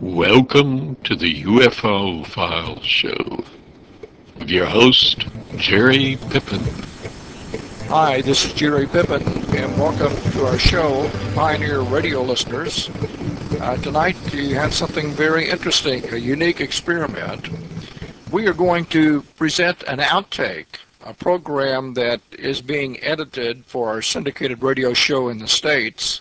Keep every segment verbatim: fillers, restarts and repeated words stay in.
Welcome to the U F O Files Show with your host, Jerry Pippin. Hi, this is Jerry Pippin, and welcome to our show, Pioneer Radio listeners. Uh, tonight, you have something very interesting, a unique experiment. We are going to present an outtake, a program that is being edited for our syndicated radio show in the States.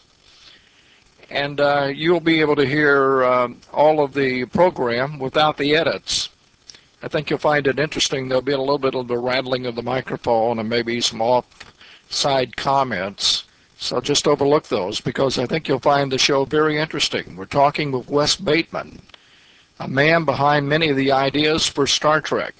And uh, you'll be able to hear um, all of the program without the edits. I think you'll find it interesting. There'll be a little bit of the rattling of the microphone and maybe some off-side comments. So just overlook those because I think you'll find the show very interesting. We're talking with Wes Bateman, a man behind many of the ideas for Star Trek.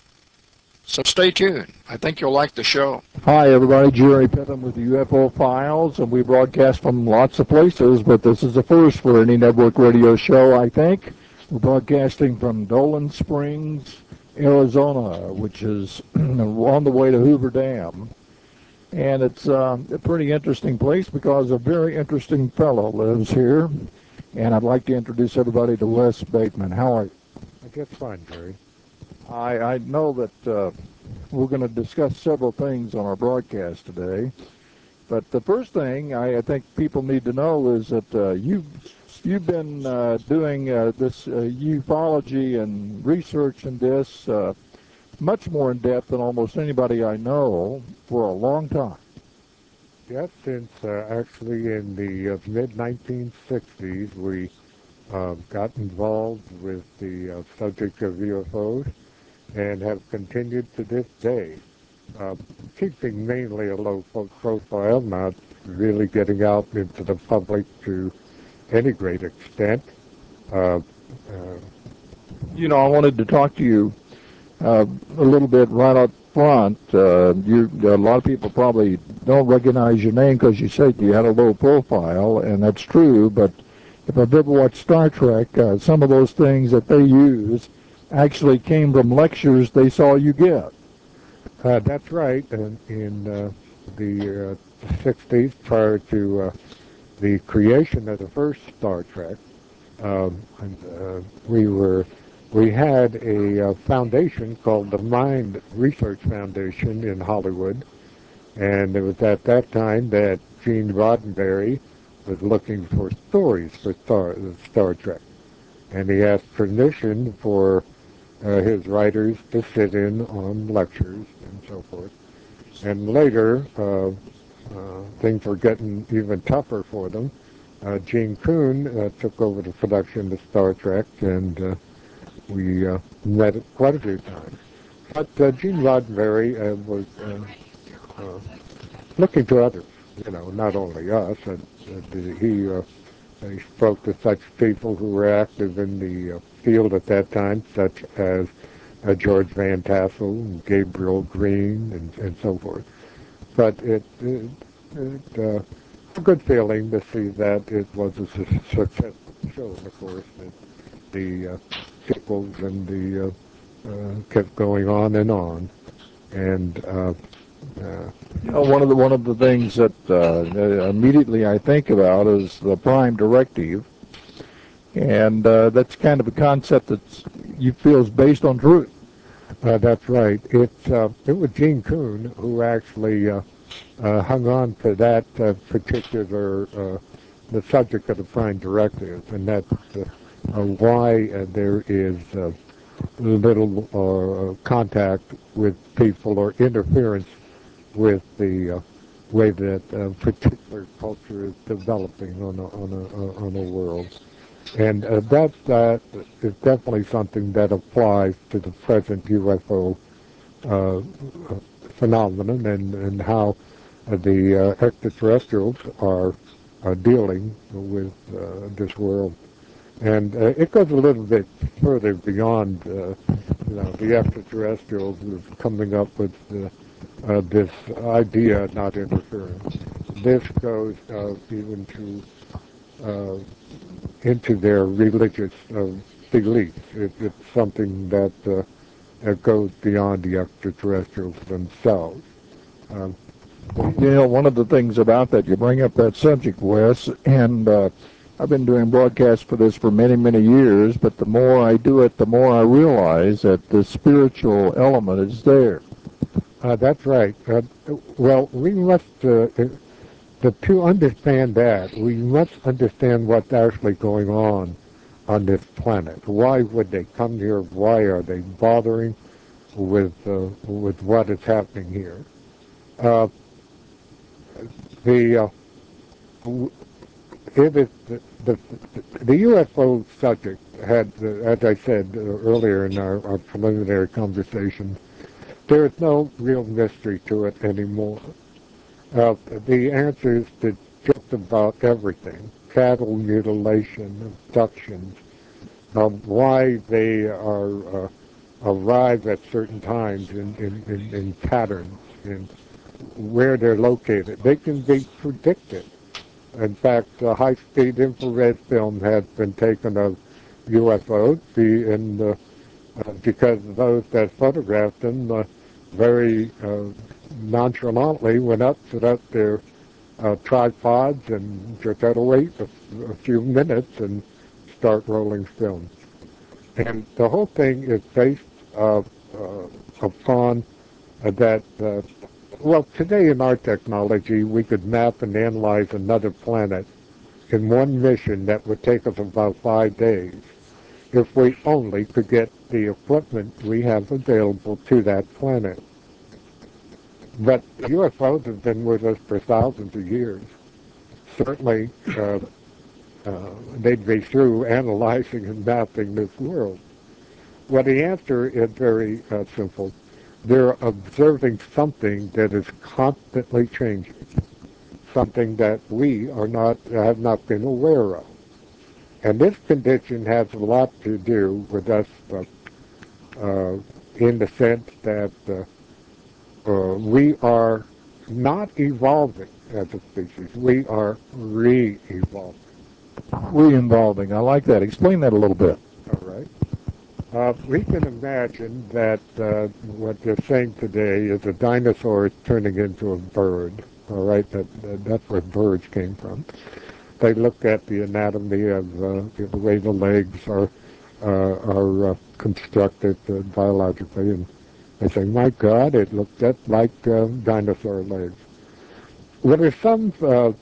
So stay tuned. I think you'll like the show. Hi, everybody. Jerry Pippin with the U F O Files, and we broadcast from lots of places, but this is the first for any network radio show, I think. We're broadcasting from Dolan Springs, Arizona, which is on the way to Hoover Dam. And it's uh, a pretty interesting place because a very interesting fellow lives here. And I'd like to introduce everybody to Wes Bateman. How are you? I guess fine, Jerry. I, I know that uh, we're going to discuss several things on our broadcast today, but the first thing I, I think people need to know is that uh, you've, you've been uh, doing uh, this uh, ufology and research in this uh, much more in depth than almost anybody I know for a long time. Yes, since uh, actually in the uh, mid nineteen sixties we uh, got involved with the uh, subject of U F Os and have continued to this day, uh, keeping mainly a low profile, not really getting out into the public to any great extent. Uh, uh, You know, I wanted to talk to you uh, a little bit right up front. Uh, you, a lot of people probably don't recognize your name because you said you had a low profile, and that's true, but if I've ever watched Star Trek, uh, some of those things that they use actually came from lectures they saw you give. uh, that's right. And in uh, the uh, sixties, prior to uh, the creation of the first Star Trek, um, and, uh, we were we had a uh, foundation called the Mind Research Foundation in Hollywood, and it was at that time that Gene Roddenberry was looking for stories for Star, Star Trek, and he asked permission for uh, his writers to sit in on lectures and so forth. And later, uh, uh, things were getting even tougher for them. Uh, Gene Coon uh, took over the production of Star Trek, and uh, we uh, met quite a few times. But uh, Gene Roddenberry uh, was uh, uh, looking to others, you know, not only us. Uh, uh, he, uh, he spoke to such people who were active in the uh, field at that time, such as uh, George Van Tassel, and Gabriel Green, and, and so forth. But it, it, it uh, a good feeling to see that it was a su- successful show, of course, that the uh, sequels and the uh, uh, kept going on and on. And uh, uh, You know, one of the one of the things that uh, immediately I think about is the Prime Directive, and uh, that's kind of a concept that you feel is based on truth. uh, that's right. It, uh, it was Gene Coon who actually uh, uh, hung on to that uh, particular, uh, the subject of the Prime Directive, and that's uh, uh, why uh, there is uh, little uh, contact with people or interference with the uh, way that a particular culture is developing on a, on a, on a world. And uh, that that is definitely something that applies to the present U F O uh, phenomenon and, and how uh, the uh, extraterrestrials are, are dealing with uh, this world. And uh, it goes a little bit further beyond, uh, you know, the extraterrestrials is coming up with uh, uh, this idea of not interference. This goes uh, even to uh, into their religious uh, beliefs. It, it's something that uh, that goes beyond the extraterrestrials themselves. Um, You know, one of the things about that, you bring up that subject, Wes, and uh, I've been doing broadcasts for this for many, many years, but the more I do it, the more I realize that the spiritual element is there. Uh, that's right. Uh, well, we must, uh, to, to understand that, we must understand what's actually going on on this planet. Why would they come here? Why are they bothering with uh, with what is happening here? Uh, the uh, it is the, the the U F O subject had, uh, as I said uh, earlier in our, our preliminary conversation, there is no real mystery to it anymore. Uh, the answers to just about everything: cattle mutilation, abductions, uh, why they are uh, arrive at certain times in, in, in, in patterns, and where they're located. They can be predicted. In fact, uh, high-speed infrared film has been taken of U F Os, be in, uh, uh, because those that photographed them uh, very uh, nonchalantly went up, set up their uh, tripods, and just had to wait a, a few minutes and start rolling film. And the whole thing is based uh, uh, upon uh, that, uh, well, today in our technology, we could map and analyze another planet in one mission that would take us about five days if we only could get the equipment we have available to that planet. But U F Os have been with us for thousands of years. Certainly, uh, uh, they'd be through analyzing and mapping this world. Well, the answer is very uh, simple. They're observing something that is constantly changing, something that we are not have not been aware of. And this condition has a lot to do with us uh, uh, in the sense that uh, uh, we are not evolving as a species. We are re-evolving. Re-involving. I like that. Explain that a little bit. All right. Uh, we can imagine that uh, what they're saying today is a dinosaur is turning into a bird. All right, that, that that's where birds came from. They look at the anatomy of uh, the way the legs are uh, are uh, constructed uh, biologically, and they say, "My God, it looks just like uh, dinosaur legs." Well, there's some uh, uh,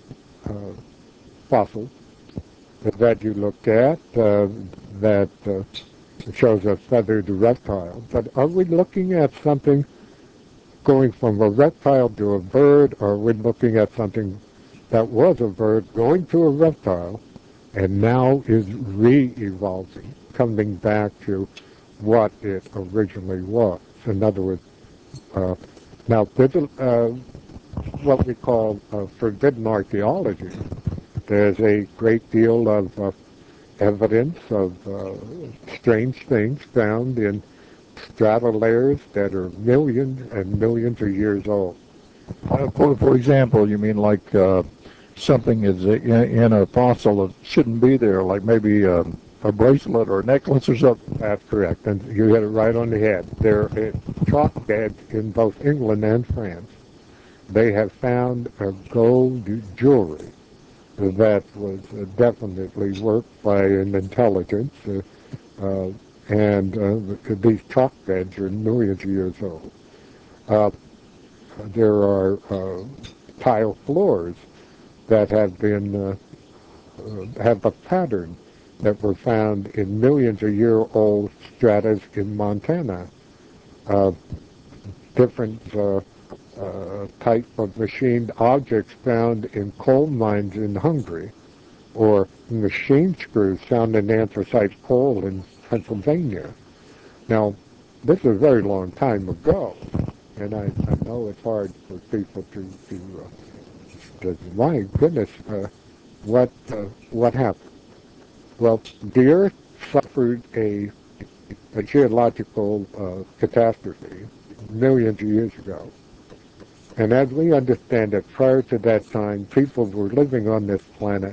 fossils that you look at uh, that. Uh, It shows a feathered reptile. But are we looking at something going from a reptile to a bird, or are we looking at something that was a bird going to a reptile and now is re-evolving, coming back to what it originally was? In other words, uh, now there's a, uh, what we call uh, forbidden archaeology. There's a great deal of uh, evidence of uh, strange things found in strata layers that are millions and millions of years old. Uh, for, for example, you mean like uh, something is in, in a fossil that shouldn't be there, like maybe a, a bracelet or a necklace or something? That's correct, and you hit it right on the head. There are chalk beds in both England and France. They have found uh, gold jewelry that was uh, definitely worked by an intelligence, uh, uh, and uh, these chalk beds are millions of years old. Uh, there are uh, tile floors that have been uh, uh, have a pattern that were found in millions of year old stratas in Montana. Uh, different uh, uh, type of machined objects found in coal mines in Hungary, or machine screws found in anthracite coal in Pennsylvania. Now, this is a very long time ago, and I, I know it's hard for people to, to, uh, to my goodness, uh, what uh, what happened? Well, the Earth suffered a, a geological uh, catastrophe millions of years ago. And as we understand it, prior to that time, people were living on this planet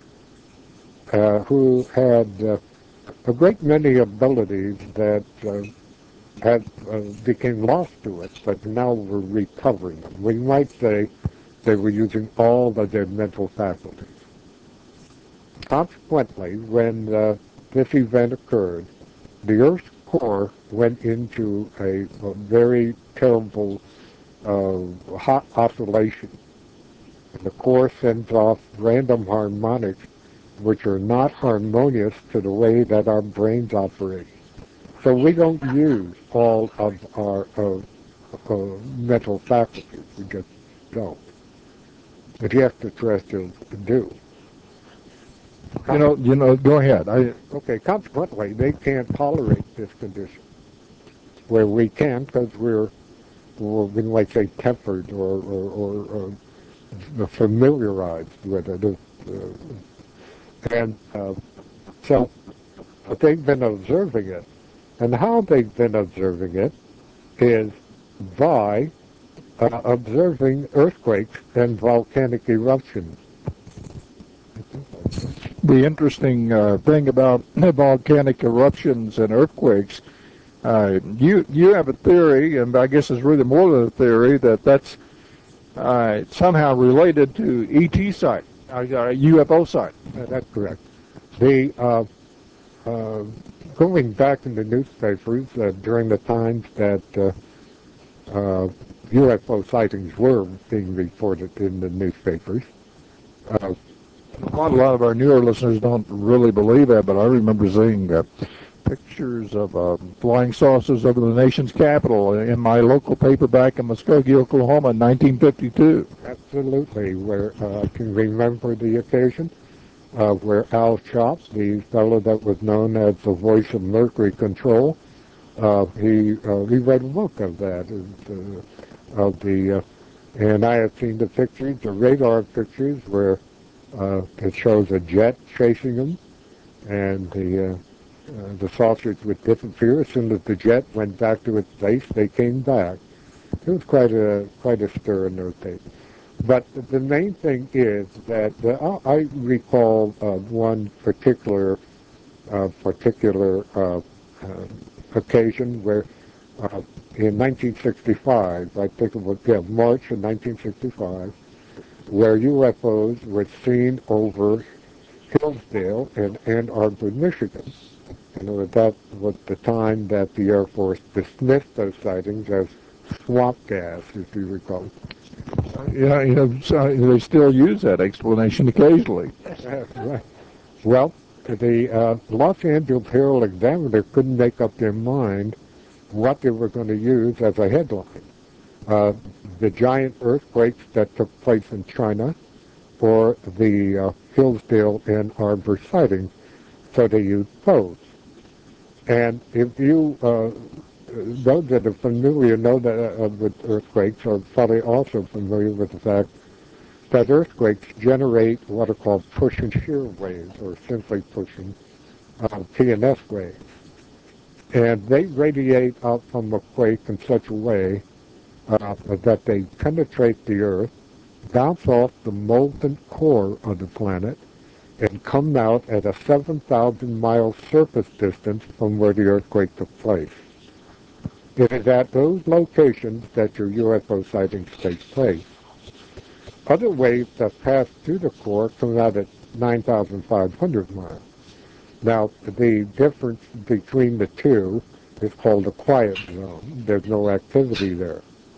uh, who had uh, a great many abilities that uh, had uh, became lost to us, but now we're recovering them. We might say they were using all of their mental faculties. Consequently, when uh, this event occurred, the Earth's core went into a, a very terrible uh, hot oscillation. The core sends off random harmonics which are not harmonious to the way that our brains operate. So we don't use all of our uh, uh, mental faculties. We just don't. But the extraterrestrials do. You know, you know. Go ahead. I, Okay, consequently, they can't tolerate this condition, where we can because we're, we're, we might say, tempered or, or, or uh, familiarized with it. Uh, and uh, so but they've been observing it. And how they've been observing it is by uh, observing earthquakes and volcanic eruptions. the interesting uh, thing about volcanic eruptions and earthquakes, uh, you you have a theory, and I guess it's really more than a theory, that that's uh, somehow related to E T site, uh, U F O site. Uh, that's correct. The uh, uh, going back in the newspapers uh, during the times that uh, uh, U F O sightings were being reported in the newspapers. Uh, A lot, a lot of our newer listeners don't really believe that, but I remember seeing uh, pictures of uh, flying saucers over the nation's capital in my local paper back in Muskogee, Oklahoma in nineteen fifty-two. absolutely, where uh, I can remember the occasion uh, where Al Chop, the fellow that was known as the voice of Mercury Control, uh, he uh, he read a book of that, uh, of the, uh, and I have seen the pictures, the radar pictures where uh, it shows a jet chasing them, and the uh, uh, the saucers would disappear as soon as the jet went back to its base. They came back. It was quite a quite a stir in those days. But the main thing is that uh, I recall uh, one particular uh, particular uh, uh, occasion where uh, in nineteen sixty-five, I think it was yeah, March of nineteen sixty-five, where U F Os were seen over Hillsdale and Ann Arbor, Michigan. You know, that was the time that the Air Force dismissed those sightings as swamp gas, if you recall. Yeah, you know, so they still use that explanation occasionally. Right. Well, the uh, Los Angeles Herald Examiner couldn't make up their mind what they were going to use as a headline. Uh, the giant earthquakes that took place in China or the uh, Hillsdale and Arbor sightings. So they used both. And if you, uh, those that are familiar know that uh, with earthquakes are probably also familiar with the fact that earthquakes generate what are called push and shear waves, or simply pushing uh, P and S waves. And they radiate out from a quake in such a way uh, that they penetrate the Earth, bounce off the molten core of the planet, and come out at a seven thousand mile surface distance from where the earthquake took place. It is at those locations that your U F O sightings take place. Other waves that pass through the core come out at nine thousand five hundred miles. Now, the difference between the two is called a quiet zone. There's no activity there.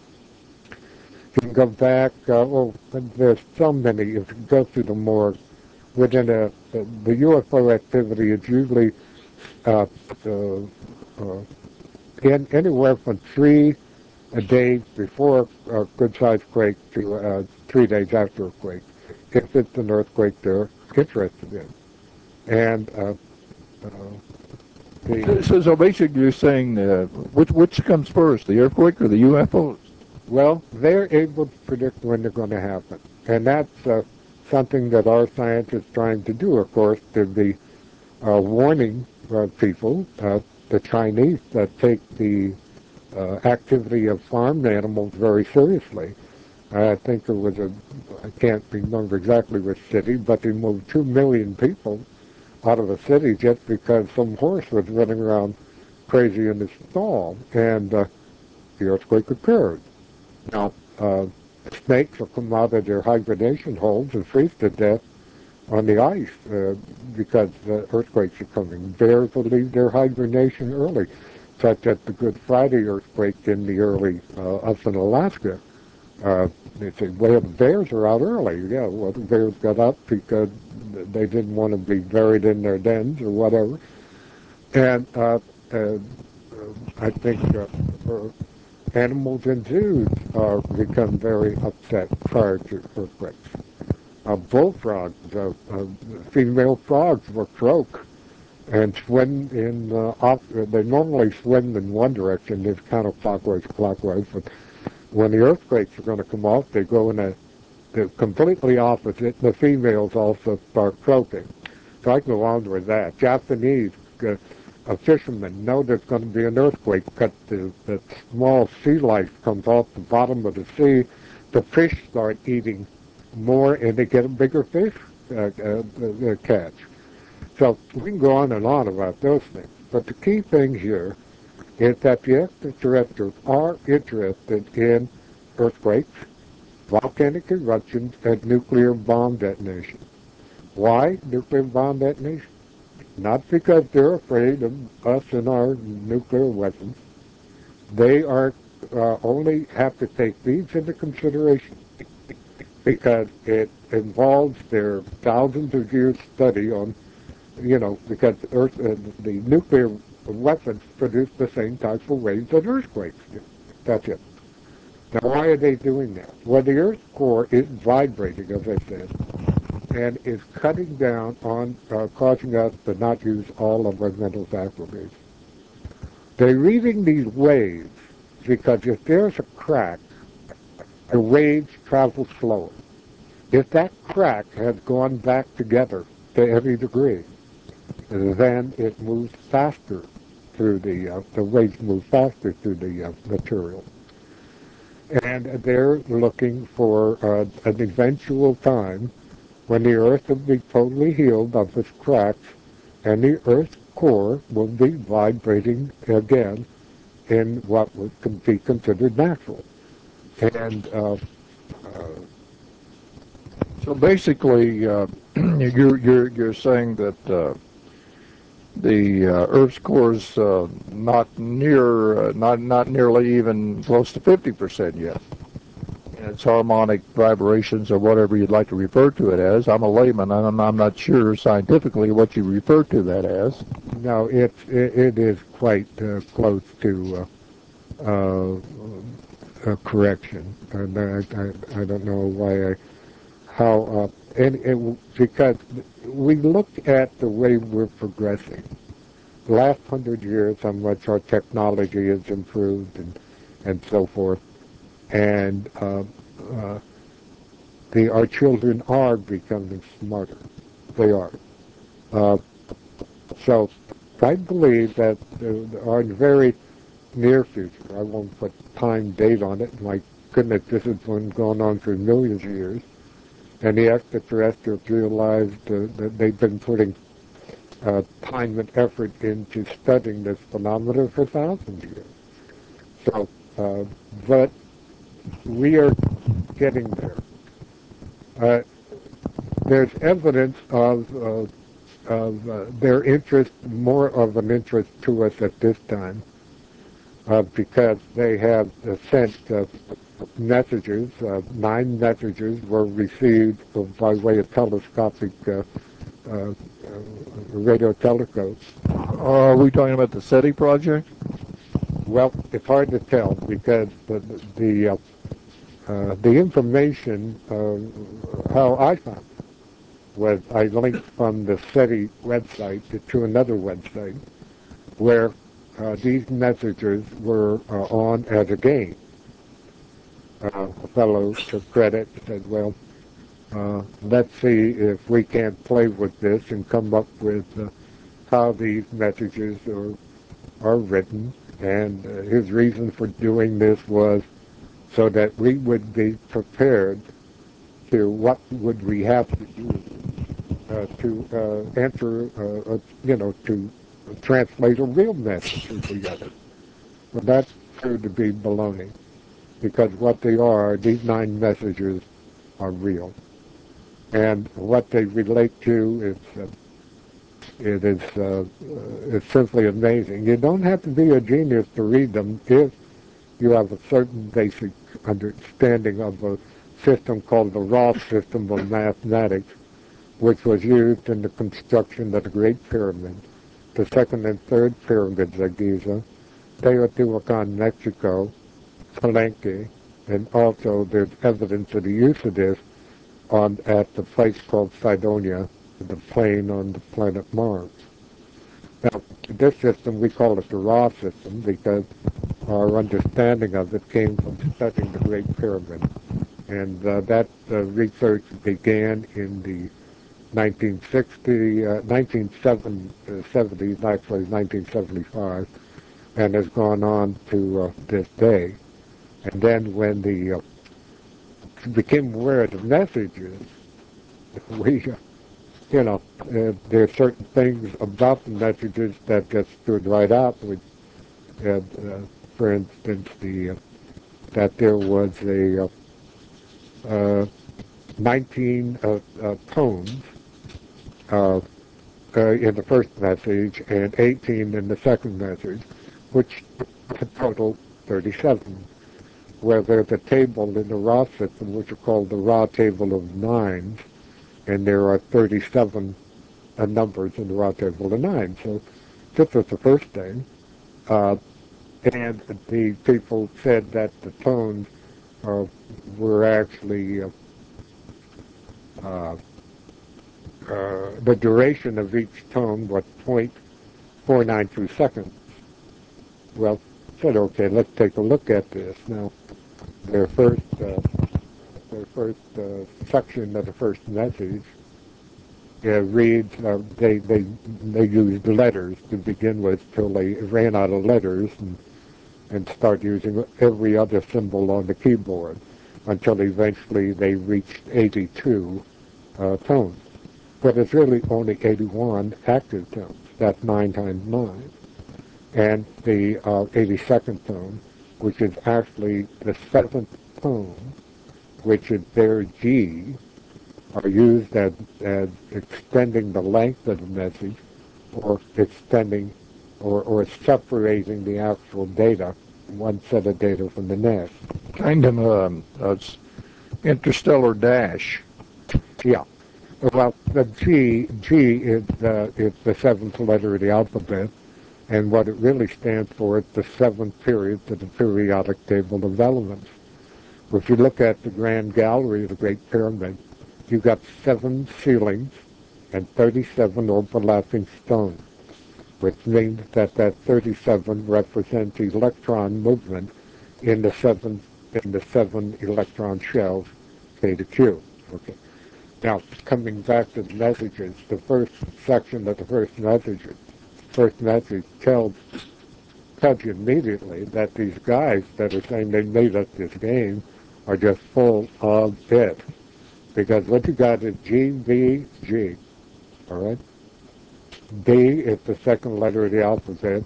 You can go back, uh, well, there's so many, if you go through the morgue, within a, the U F O activity is usually uh, uh, uh, in anywhere from three a day before a good-sized quake to uh, three days after a quake, if it's an earthquake they're interested in. And uh, uh, the, So, so basically, you're saying uh, which which comes first, the earthquake or the U F Os? well, they're able to predict when they're going to happen. And that's uh, something that our science is trying to do, of course, to be uh, warning uh, people, uh, the Chinese, that take the uh, activity of farmed animals very seriously. I think it was a, I can't remember exactly which city, but they moved two million people out of a city just because some horse was running around crazy in the stall, and uh, the earthquake occurred. Now, uh, snakes will come out of their hibernation holes and freeze to death on the ice uh, because the earthquakes are coming. Bears will leave their hibernation early, such as the Good Friday earthquake in the early uh, up in Alaska. Uh, they say, well, the bears are out early. Yeah, well, the bears got up because they didn't want to be buried in their dens or whatever. And uh, uh, I think uh, uh, animals in zoos uh, become very upset prior to earthquakes. Uh, bullfrogs, uh, uh, female frogs will croak and swim in, uh, op- they normally swim in one direction, it's counterclockwise, clockwise, but when the earthquakes are going to come off, they go in a the completely opposite. The females also start croaking. So I can go on with that. Japanese uh, a fishermen know there's going to be an earthquake because the, the small sea life comes off the bottom of the sea. The fish start eating more and they get a bigger fish uh, uh, uh, catch. So we can go on and on about those things. But the key thing here is that the extraterrestrials are interested in earthquakes, volcanic eruptions, and nuclear bomb detonation. Why nuclear bomb detonation? Not because they're afraid of us and our nuclear weapons. They are uh, only have to take these into consideration because it involves their thousands of years study on, you know, because Earth, uh, the nuclear weapons produce the same types of waves that earthquakes do. That's it. Now, why are they doing that? Well, the Earth's core is vibrating, as I said, and is cutting down on uh, causing us to not use all of our mental faculties. They're reading these waves because if there's a crack, the waves travel slower. If that crack has gone back together to any degree, then it moves faster through the, uh, the waves move faster through the uh, material. And they're looking for uh, an eventual time when the Earth will be totally healed of its cracks and the Earth's core will be vibrating again in what would be considered natural. And uh, uh, So basically, uh, you're you're you're saying that uh, the uh, Earth's core is uh, not near, uh, not not nearly even close to fifty percent yet. And its harmonic vibrations, or whatever you'd like to refer to it as. I'm a layman, and I'm, I'm not sure scientifically what you refer to that as. no, it, it, it is quite uh, close to uh, uh, a correction. And I, I, I don't know why I, how, uh, and it, because we look at the way we're progressing. The last hundred years, how much our technology has improved and, and so forth. And uh, uh, the, our children are becoming smarter. They are. Uh, so I believe that uh, our very near future, I won't put time date on it, my goodness, this has been going on for millions of years, and the extraterrestrials realized uh, that they've been putting uh, time and effort into studying this phenomenon for thousands of years. So, uh, but we are getting there. Uh, there's evidence of, uh, of uh, their interest, more of an interest to us at this time, uh, because they have uh, sent uh, messages. Uh, nine messages were received by way of telescopic uh, uh, radio telescopes. Uh, are we talking about the SETI project? Well, it's hard to tell because the the uh, uh, the information, uh, how I found it, was I linked from the SETI website to, to another website where uh, these messages were uh, on as a game. Uh, a fellow took credit and said, well, uh, let's see if we can't play with this and come up with uh, how these messages are, are written. And uh, his reason for doing this was so that we would be prepared to what would we have to do uh, to uh, enter, uh, uh, you know, to translate a real message if we got it. Well, that's proved to be baloney, because what they are, these nine messages are real. And what they relate to is, uh, it is uh, uh, it's simply amazing. You don't have to be a genius to read them if you have a certain basic understanding of a system called the Ross system of mathematics, which was used in the construction of the Great Pyramid, the second and third pyramids at Giza, Teotihuacan, Mexico, Palenque, and also there's evidence of the use of this on at the place called Cydonia, the plain on the planet Mars. Now, this system, we call it the Ra system because our understanding of it came from studying the Great Pyramid. And uh, that uh, research began in the nineteen sixty, uh, nineteen seventies, actually nineteen seventy-five, and has gone on to uh, this day. And then when the uh, became aware of the messages, we, uh, you know, uh, there are certain things about the messages that just stood right out. We had, uh, for instance, the uh, that there was a uh, uh, nineteen uh, uh, tones uh, uh, in the first message and eighteen in the second message, which total thirty-seven. Where there's a table in the Ra system, which are called the Ra table of nines, and there are thirty-seven uh, numbers in the Ra table of nines. So this was the first thing. Uh, and the people said that the tones uh, were actually uh, uh, uh, the duration of each tone was point four nine two seconds. Well, I said, okay, let's take a look at this. Now, their first, uh, their first uh, section of the first message uh, reads, uh, they, they, they used letters to begin with till they ran out of letters and, and start using every other symbol on the keyboard until eventually they reached eighty-two uh, tones. But it's really only eighty-one active tones. That's nine times nine. And the uh, eighty-second tone, which is actually the seventh tone, which is their G, are used as, as extending the length of the message or extending or, or separating the actual data, one set of data from the next. Kind of um, a interstellar dash. Yeah. Well, the G, G is, uh, is the seventh letter of the alphabet, and what it really stands for is the seventh period of the periodic table of elements. If you look at the Grand Gallery of the Great Pyramid, you've got seven ceilings and thirty-seven overlapping stones, which means that that thirty-seven represents electron movement in the seven in the seven electron shells, K to Q. Okay. Now, coming back to the messages, the first section of the first message, first message tells tells you immediately that these guys that are saying they made up this game are just full of it. Because what you got is G, B, G, all right? B is the second letter of the alphabet.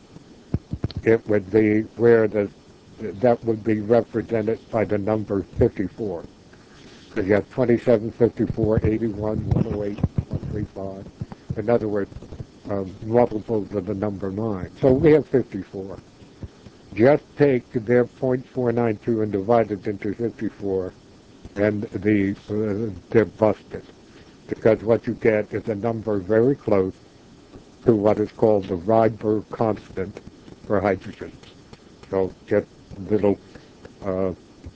It would be where the, that would be represented by the number fifty-four. So you have twenty-seven, fifty-four, eighty-one, one oh eight, one thirty-five. In other words, um, multiples of the number nine. So we have fifty-four. Just take their point four nine two and divide it into fifty-four, and the uh, they're busted. Because what you get is a number very close to what is called the Rydberg constant for hydrogen. So just a little uh, uh,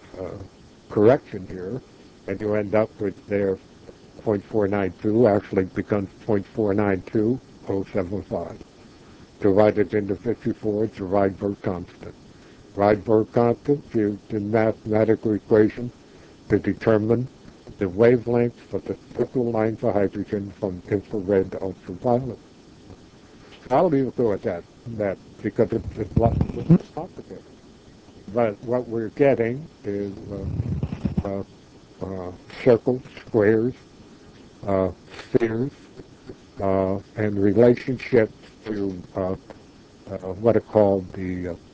correction here, and you end up with their point four nine two actually becomes point four nine two oh seven five. Divided into fifty-four, it's a Rydberg constant. Rydberg constant used in mathematical equation to determine the wavelengths of the focal lines of hydrogen from infrared to ultraviolet. I'll leave it go at that, that because it's, it's less complicated. But what we're getting is uh, uh, uh, circles, squares, uh, spheres, uh, and relationships to uh, uh, what are called the uh,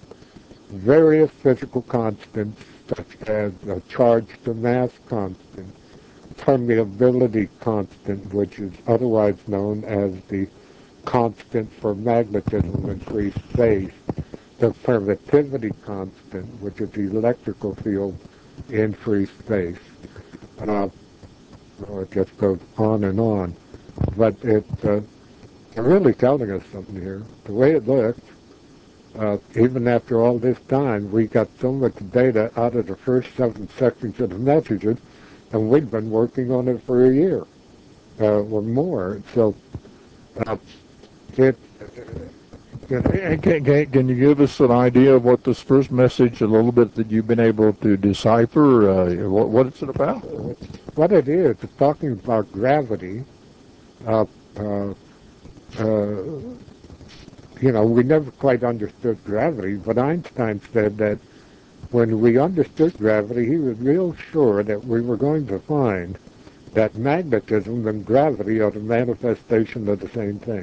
various physical constants, such as uh, charge to mass constant, permeability constant, which is otherwise known as the constant for magnetism in free space, the permittivity constant, which is the electrical field in free space. Uh, well, it just goes on and on. But it's uh, really telling us something here. The way it looks, uh, even after all this time, we got so much data out of the first seven sections of the messages, and we've been working on it for a year uh, or more. So uh, it, you know, Can, can, can you give us an idea of what this first message, a little bit that you've been able to decipher? Uh, what, what is it about? what it is, it's talking about gravity. Uh, uh, uh, you know, we never quite understood gravity, but Einstein said that when we understood gravity, he was real sure that we were going to find that magnetism and gravity are the manifestation of the same thing.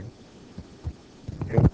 And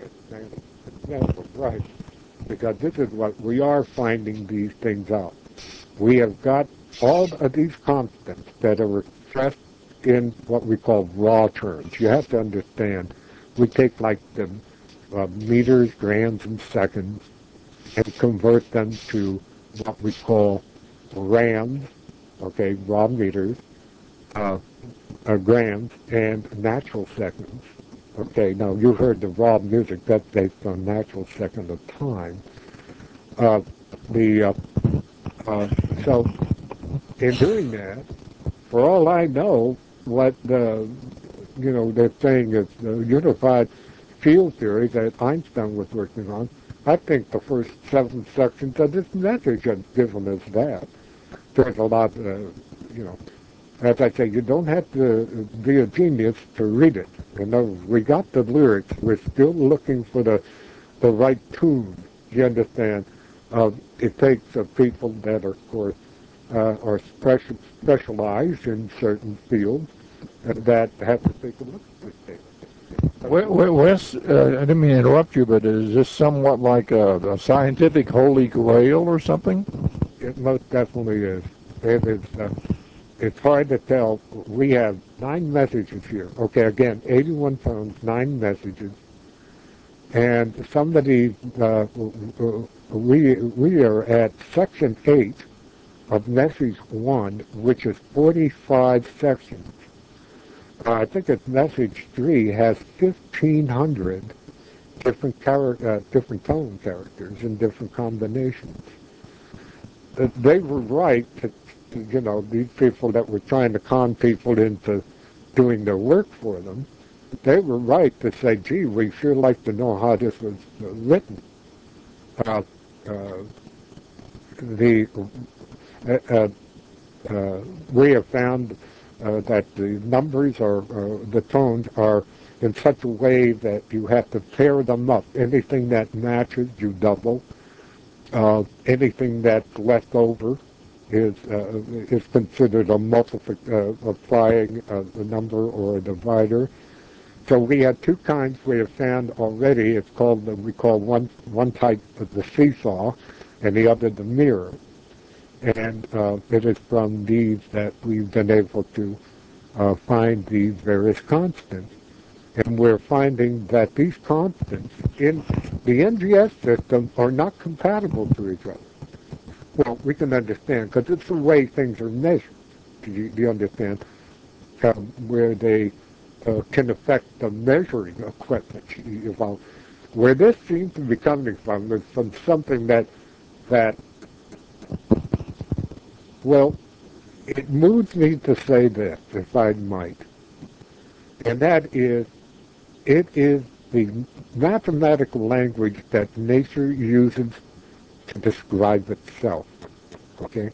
that's right, because this is what we are finding these things out. We have got all of these constants that are expressed in what we call raw terms. You have to understand, we take like the uh, meters, grams, and seconds, and convert them to what we call rams, okay, raw meters, uh, uh, grams, and natural seconds. Okay, now you heard the raw music, that's based on natural second of time. Uh, the uh, uh, so in doing that, for all I know, what the you know they're saying is the unified field theory that Einstein was working on. I think the first seven sections of this message have given us that. There's a lot, uh, you know. As I say, you don't have to be a genius to read it. You know, we got the lyrics. We're still looking for the the right tune. You understand? Uh, it takes uh, people that are, of course, uh, are special, specialized in certain fields uh, that have to take a look at this thing. Wes, uh, I didn't mean to interrupt you, but is this somewhat like a, a scientific holy grail or something? It most definitely is. It is. Uh, it's hard to tell. We have nine messages here. Okay, again, eighty-one tones, nine messages, and somebody. Uh, we we are at section eight of message one, which is forty-five sections. Uh, I think it's message three has fifteen hundred different char- uh, different tone characters in different combinations. Uh, they were right to, to, you know, these people that were trying to con people into doing their work for them, they were right to say, gee, we sure like to know how this was uh, written. Uh, uh, the uh, uh, uh, we have found uh, that the numbers are, uh, the tones are in such a way that you have to pair them up. Anything that matches, you double. Uh, anything that's left over is uh, is considered a multiplying uh, a number or a divider. So we have two kinds we have found already. It's called, we call one one type the seesaw, and the other the mirror. And uh, it is from these that we've been able to uh, find these various constants. And we're finding that these constants in the N G S system are not compatible to each other. Well, we can understand, because it's the way things are measured. Do you, do you understand? Um, where they uh, can affect the measuring equipment. Well, where this seems to be coming from is from something that, that well, it moves me to say this, if I might. And that is, it is the mathematical language that nature uses to describe itself. Okay?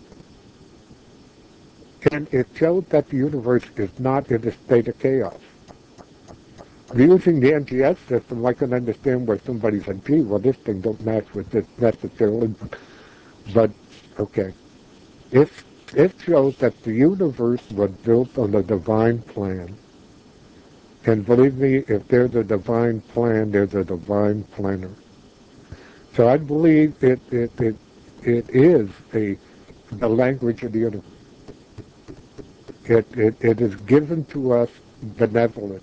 And it shows that the universe is not in a state of chaos. Using the N G S system, I can understand where somebody said, gee, well, this thing don't match with this necessarily. But, okay. It, it shows that the universe was built on a divine plan. And believe me, if there's a divine plan, there's a divine planner. So I believe it it it, it is a the language of the universe. It, it, it is given to us benevolent.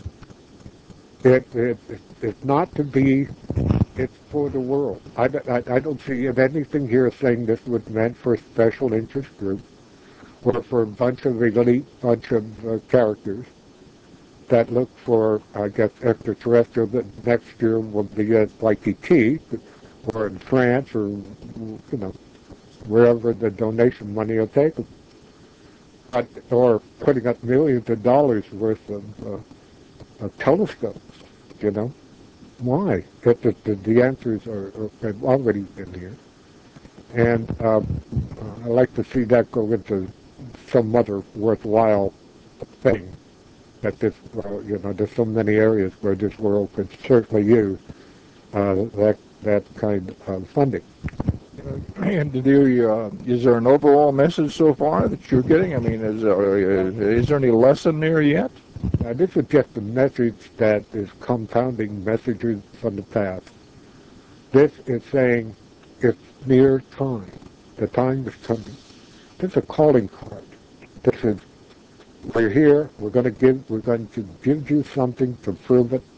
It, it, it, it's not to be, it's for the world. I, I, I don't see anything here saying this was meant for a special interest group or for a bunch of elite, bunch of uh, characters that look for, I guess, extraterrestrial that next year will be at Waikiki or in France or, you know, wherever the donation money will take them. But, or putting up millions of dollars worth of, uh, of telescopes, you know. Why? It, the, the, the answers are, are, have already been here. And um, uh, I like to see that go into some other worthwhile thing. That this, uh, you know, there's so many areas where this world could certainly use uh, that that kind of funding. And do you, uh, is there an overall message so far that you're getting? I mean, is there, is there any lesson there yet? Uh, this is just a message that is compounding messages from the past. This is saying it's near time. The time is coming. This is a calling card. This is, we're here. We're going to give. We're going to give you something to prove it.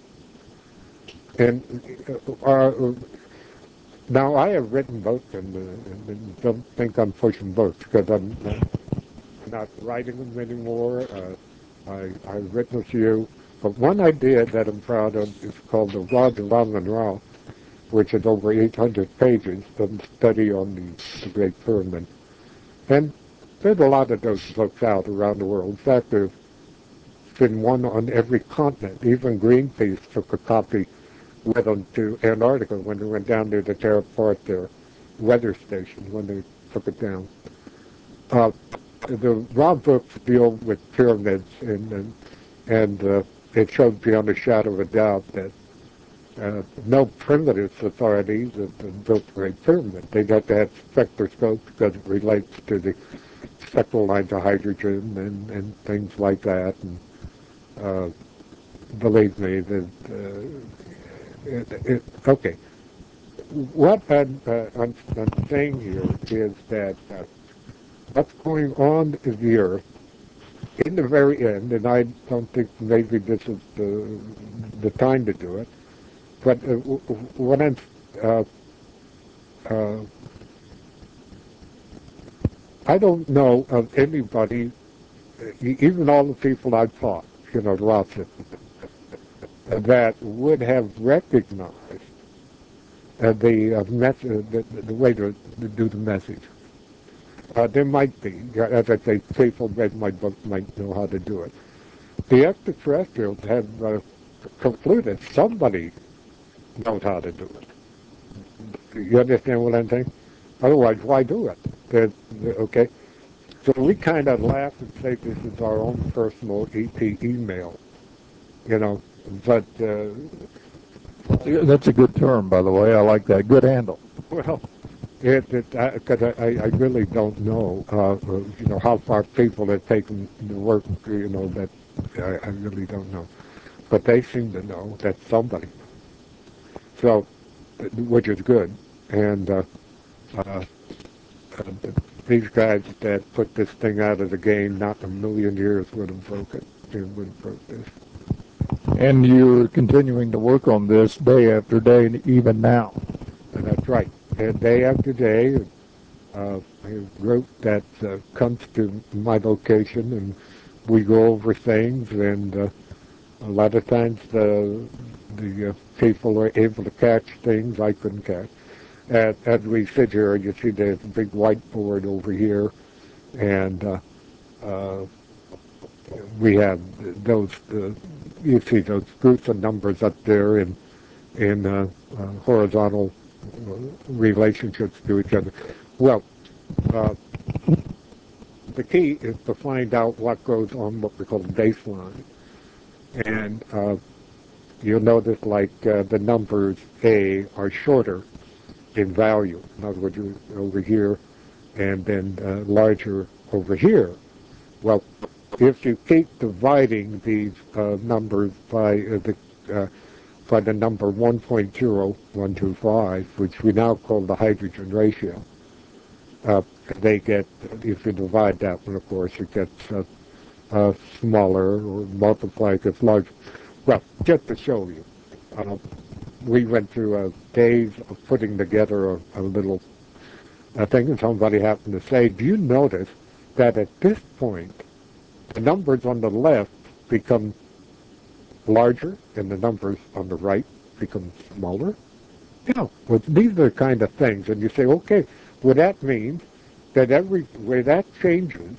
And uh, uh, now I have written books, and, uh, and don't think I'm pushing books because I'm uh, not writing them anymore. Uh, I, I've written a few, but one I did that I'm proud of is called the Roger Raman Rao, which is over eight hundred pages of study on the, the Great Pyramid. And there's a lot of those books out around the world. In fact, there's been one on every continent. Even Greenpeace took a copy with them to Antarctica when they went down there to tear apart their weather station when they took it down. Uh, the Ra books deal with pyramids, and and, and uh, it shows beyond a shadow of a doubt that uh, no primitive societies have built the Great Pyramid. They'd have to have spectroscopes because it relates to the spectral lines of hydrogen and, and things like that. And uh, believe me, that uh, it, it, okay. What I'm, uh, I'm, I'm saying here is that uh, what's going on in the Earth, in the very end, and I don't think maybe this is the, the time to do it, but uh, what I'm, uh, uh, I don't know of anybody, even all the people I've taught, you know, lots of them, that would have recognized uh, the, uh, method, the, the way to, to do the message. Uh, there might be, as I say, people read my book might know how to do it. The extraterrestrials have uh, concluded somebody knows how to do it. You understand what I'm saying? Otherwise, why do it? They're, they're, okay? So we kind of laugh and say this is our own personal E T email, you know, but... Uh, That's a good term, by the way. I like that. Good handle. Well, it, it, because I, I, I really don't know, uh, you know, how far people have taken the work, you know, that I, I really don't know. But they seem to know that somebody. So, which is good. And uh, uh, uh, these guys that put this thing out of the game, not a million years would have broke it. They would have broke this. And you're continuing to work on this day after day, and even now. And that's right. And day after day, uh, a group that uh, comes to my location, and we go over things, and uh, a lot of times the the uh, people are able to catch things I couldn't catch. As, as we sit here, you see there's a big whiteboard over here, and uh, uh, we have those, uh, you see those groups of numbers up there in, in uh, uh, horizontal relationships to each other. Well, uh, the key is to find out what goes on what we call the baseline. And uh, you'll notice like uh, the numbers A are shorter in value. In other words, over here, and then uh, larger over here. Well, if you keep dividing these uh, numbers by uh, the uh, by the number one point zero one two five, which we now call the hydrogen ratio, uh, they get, if you divide that one, of course, it gets uh, uh, smaller or multiplied as larger. Well, just to show you, uh, we went through a days of putting together a, a little uh, thing, and somebody happened to say, do you notice that at this point, the numbers on the left become larger and the numbers on the right become smaller? Yeah, well, these are the kind of things, and you say, okay, well, that means that every where that changes,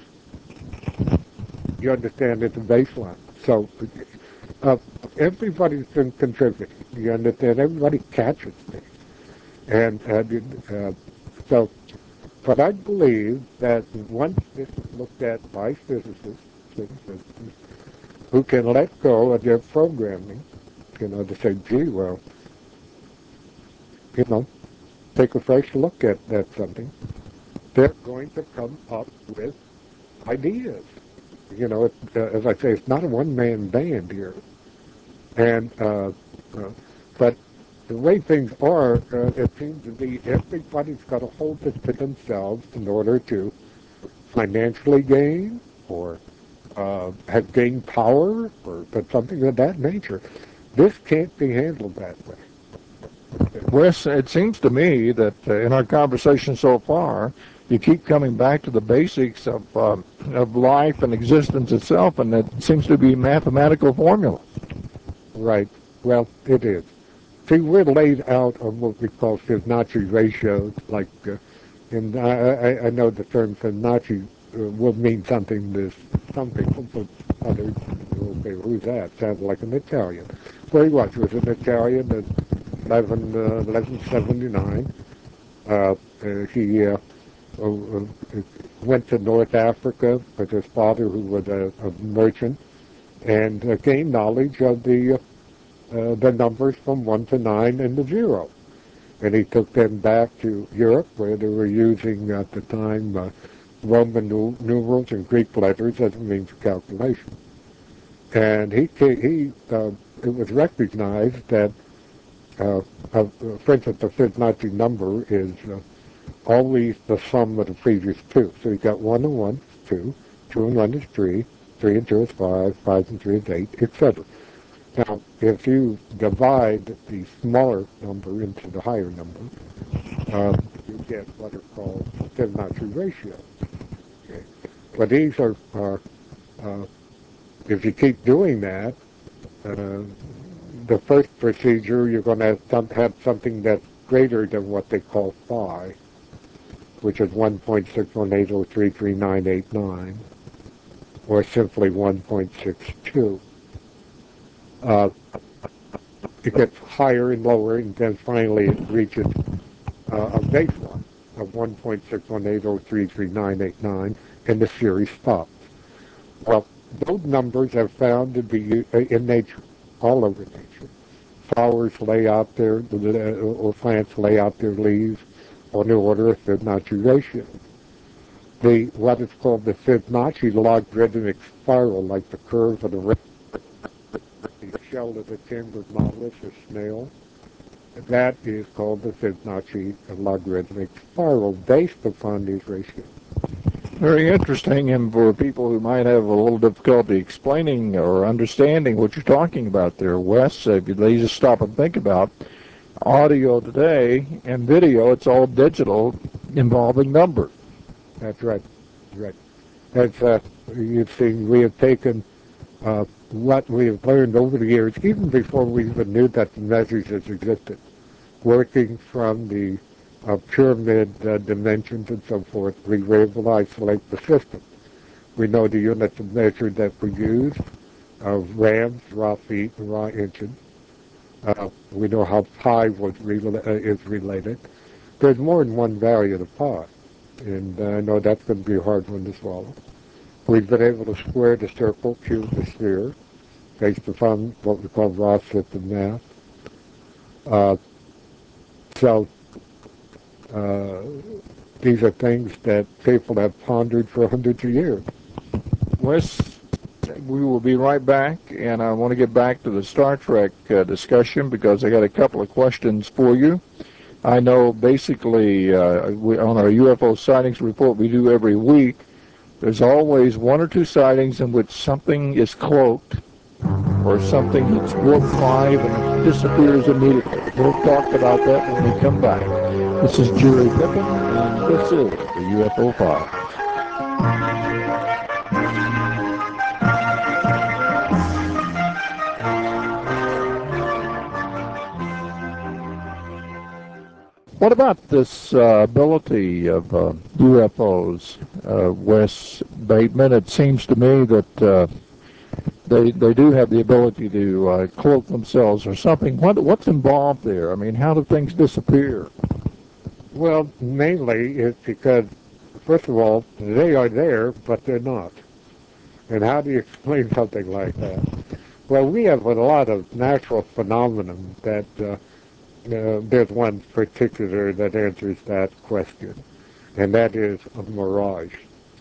you understand it's a baseline. So uh, everybody's been contributing. You understand? Everybody catches things. And uh, uh, so, but I believe that once this is looked at by physicists, physicists who can let go of their programming, you know, to say, gee, well, you know, take a fresh look at, at something, they're going to come up with ideas. You know, it, uh, as I say, it's not a one-man band here. And, uh, uh, but the way things are, uh, it seems to be everybody's got to hold it to themselves in order to financially gain or uh, have gained power or but something of that nature. This can't be handled that way. Wes, it seems to me that uh, in our conversation so far, you keep coming back to the basics of uh, of life and existence itself, and it seems to be mathematical formula. Right. Well, it is. See, we're laid out on what we call Fibonacci ratios, like, uh, and I, I, I know the term Fibonacci uh, will mean something to some people, but others will say, who's that? Sounds like an Italian. Well, he was. He was an Italian at eleven, uh, eleven seventy-nine. Uh, uh, he uh, uh, went to North Africa with his father, who was a, a merchant, and uh, gained knowledge of the uh, uh, the numbers from one to nine and the zero. And he took them back to Europe, where they were using at the time uh, Roman nu- numerals and Greek letters as a means of calculation. And he he uh, it was recognized that, uh, uh, for instance, the Fibonacci number is uh, always the sum of the previous two. So you got one and one, two, two and one is three, three and two is five, five and three is eight, et cetera. Now, if you divide the smaller number into the higher number, uh, you get what are called Fibonacci ratios. Okay? But these are, are uh, if you keep doing that, uh, the first procedure, you're going to have, some, have something that's greater than what they call phi, which is one point six one eight zero three three nine eight nine, or simply one point six two. Uh, it gets higher and lower, and then finally it reaches uh, a baseline of one point six one eight zero three three nine eight nine, and the series stops. Well, those numbers are found to be in nature, all over nature. Flowers lay out their, or plants lay out their leaves on the order of Fibonacci ratio. The, what is called the Fibonacci logarithmic spiral, like the curve of the ring, the shell of the timber mollusk, a snail, that is called the Fibonacci logarithmic spiral based upon these ratios. Very interesting, and for people who might have a little difficulty explaining or understanding what you're talking about there, Wes, if you they just stop and think about audio today and video, it's all digital involving numbers. That's right. Right. That's, uh, you've seen, we have taken uh, what we have learned over the years, even before we even knew that the measures existed, working from the uh, pyramid uh, dimensions and so forth, we were able to isolate the system. We know the units of measure that we use, uh, rams, raw feet, and raw inches. Uh, we know how pi was rela- uh, is related. There's more than one value to pi, and uh, I know that's going to be a hard one to swallow. We've been able to square the circle, cube the sphere, based upon what we call raw system math. Uh, so uh, these are things that people have pondered for hundreds of years. Wes, we will be right back, and I want to get back to the Star Trek uh, discussion because I got a couple of questions for you. I know basically uh, we, on our U F O sightings report we do every week, there's always one or two sightings in which something is cloaked or something that's warp five and disappears immediately. We'll talk about that when we come back. This is Jerry Pippin, and this is the U F O File. What about this uh, ability of uh, U F Os, uh, Wes Bateman? It seems to me that uh, they they do have the ability to uh, cloak themselves or something. What what's involved there? I mean, how do things disappear? Well, mainly it's because, first of all, they are there, but they're not. And how do you explain something like that? Well, we have a lot of natural phenomenon that uh, uh, there's one particular that answers that question, and that is a mirage.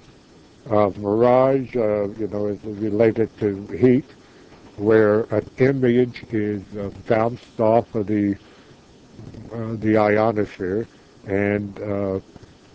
Uh, mirage, uh, you know, is related to heat, where an image is uh, bounced off of the uh, the ionosphere, and uh, uh,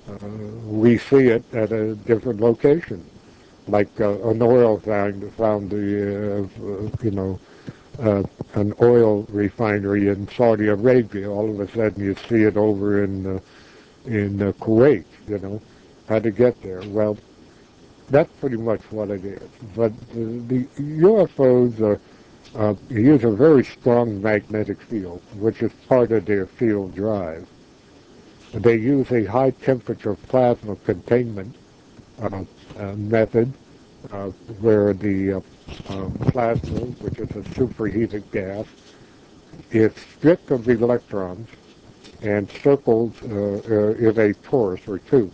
we see it at a different location, like uh, an oil found found the uh, you know uh, an oil refinery in Saudi Arabia. All of a sudden, you see it over in uh, in uh, Kuwait. You know, how to get there? Well, that's pretty much what it is. But the, the U F Os are, uh, use a very strong magnetic field, which is part of their field drive. They use a high temperature plasma containment uh, uh, method, uh, where the uh, uh, plasma, which is a superheated gas, is stripped of electrons and circles uh, uh, in a torus or tube.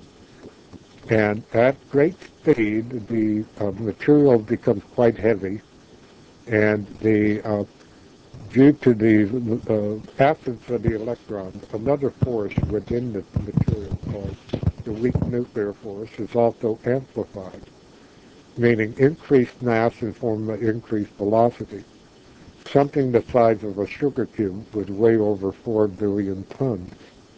And at great speed, the uh, material becomes quite heavy, and the uh, due to the uh, absence of the electrons, another force within the material called the weak nuclear force is also amplified, meaning increased mass in form of increased velocity. Something the size of a sugar cube would weigh over four billion tons.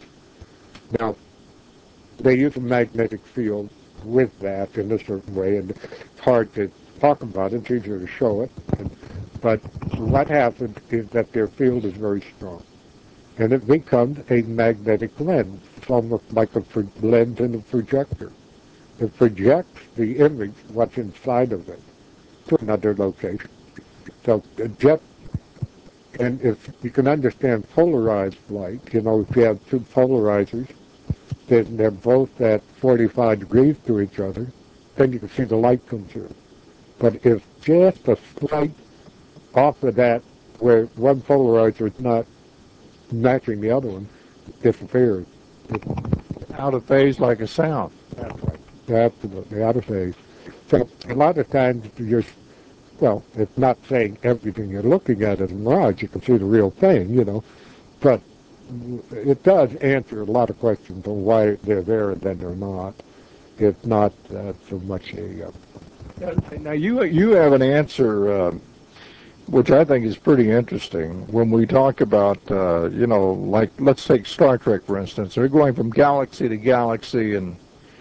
Now, they use a magnetic field with that in a certain way, and it's hard to talk about it, it's easier to show it. And, but what happens is that their field is very strong, and it becomes a magnetic lens. It's almost like a pro- lens in a projector. It projects the image, what's inside of it, to another location. So uh, just, and if you can understand polarized light, you know, if you have two polarizers, then they're both at forty-five degrees to each other, then you can see the light come through. But if just a slight off of that, where one polarizer is not matching the other one, it disappears. Out of phase like a sound. That's right. Absolutely, out of phase. So a lot of times you're, well, it's not saying everything you're looking at is a mirage. You can see the real thing, you know, but it does answer a lot of questions on why they're there and then they're not. It's not uh, so much a... Uh, Now, you you have an answer, uh, which I think is pretty interesting. When we talk about, uh, you know, like, let's take Star Trek, for instance. They're going from galaxy to galaxy, and